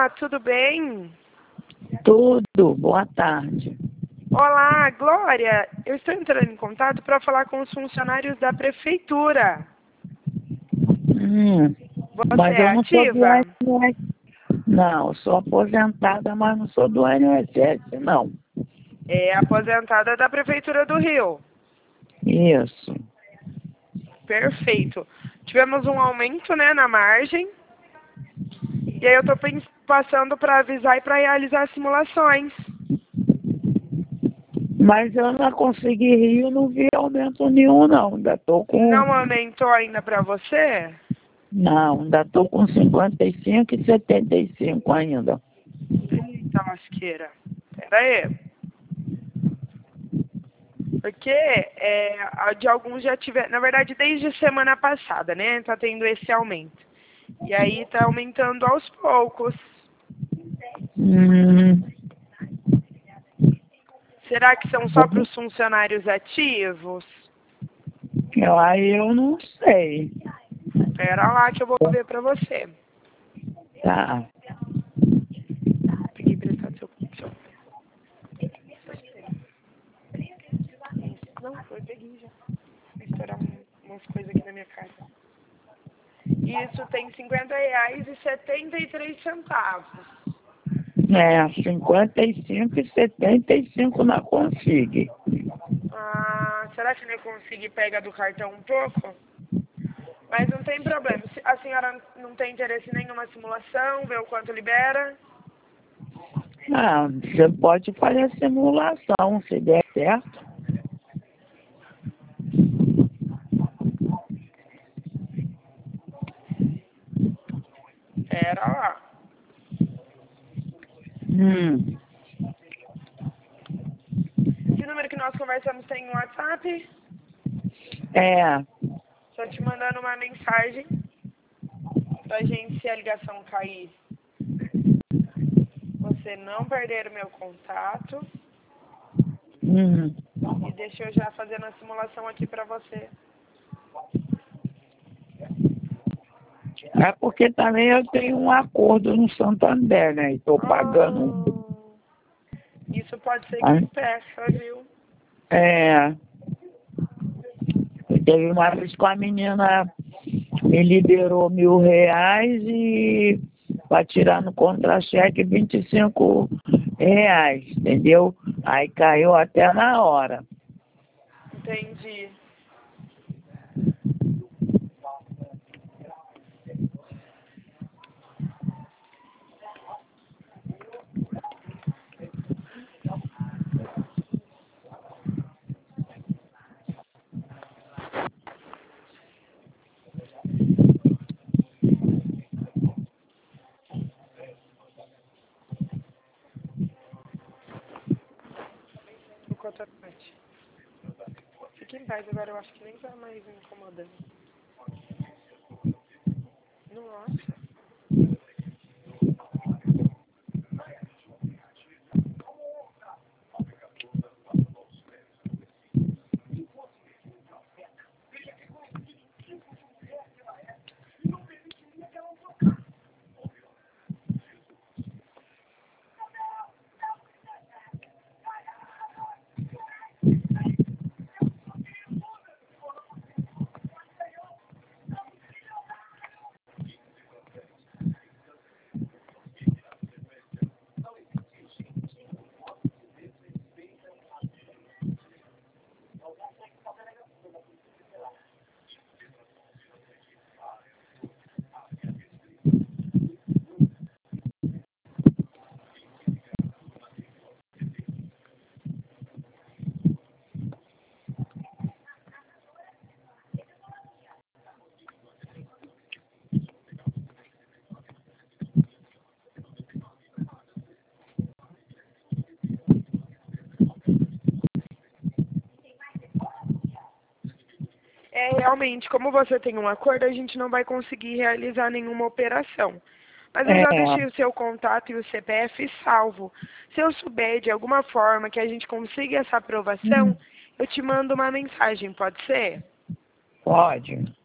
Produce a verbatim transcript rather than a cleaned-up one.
Olá, tudo bem? Tudo, boa tarde. Olá, Glória. Eu estou entrando em contato para falar com os funcionários da prefeitura. Hum, Você mas é eu não sou do ativa? I N S S. Não, sou aposentada, mas não sou do I N S S, não. É aposentada da prefeitura do Rio. Isso. Perfeito. Tivemos um aumento, né, na margem. E aí eu estou passando para avisar e para realizar simulações. Mas eu não consegui rir, eu não vi aumento nenhum, não. Ainda tô com... Não aumentou ainda para você? Não, ainda tô com cinquenta e cinco e setenta e cinco ainda. Eita lasqueira. Pera aí. Porque é, de alguns já tiver, na verdade desde semana passada, né? Tá tendo esse aumento. E aí tá aumentando aos poucos. Hum, Será que são só para os funcionários ativos? eu, aí eu não sei. Pera lá que eu vou ver pra você. Tá. Peguei emprestado seu, seu. Não, foi, peguei já. Vou estourar um, umas coisas aqui na minha cara. Isso tem cinquenta reais e setenta e três centavos. É, cinquenta e cinco e setenta e cinco na Config. Ah, será que eu consegui pegar do cartão um pouco? Mas não tem problema. Se a senhora não tem interesse em nenhuma simulação, ver o quanto libera? Ah, você pode fazer a simulação, se der certo. Pera lá. Hum. Esse número que nós conversamos tem um WhatsApp? É, Só te mandando uma mensagem pra gente, se a ligação cair, você não perder o meu contato. hum. E deixa eu já fazendo a simulação aqui pra você. É porque também eu tenho um acordo no Santander, né? E estou pagando. Oh, isso pode ser que Ah, impeça, viu? é, teve uma vez que a menina me liberou mil reais e para tirar no contra-cheque vinte e cinco reais, entendeu? Aí caiu até na hora. Entendi. O contratante. Fique em paz, agora eu acho que nem tá mais me incomodando. Nossa. É, realmente, como você tem um acordo, a gente não vai conseguir realizar nenhuma operação. Mas eu já É, deixei o seu contato e o C P F salvo. Se eu souber de alguma forma que a gente consiga essa aprovação, eu te mando uma mensagem, pode ser? pode.